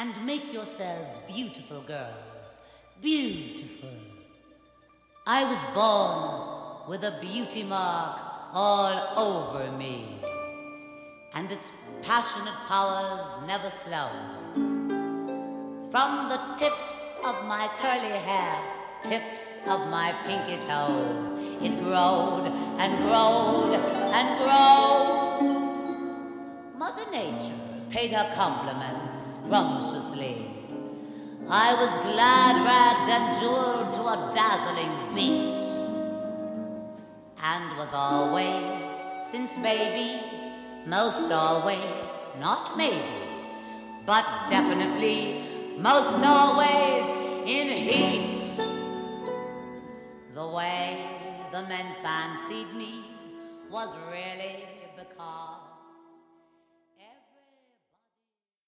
and make yourselves beautiful girls. Beautiful. I was born with a beauty mark all over me, and its passionate powers never slow. From the tips of my curly hair, tips of my pinky toes, it growed and growed and growed. Mother Nature paid her compliments scrumptiously. I was glad, ragged, and jeweled to a dazzling beat, and was always, since baby, most always, not maybe, but definitely, most always in heat. The way the men fancied me was really because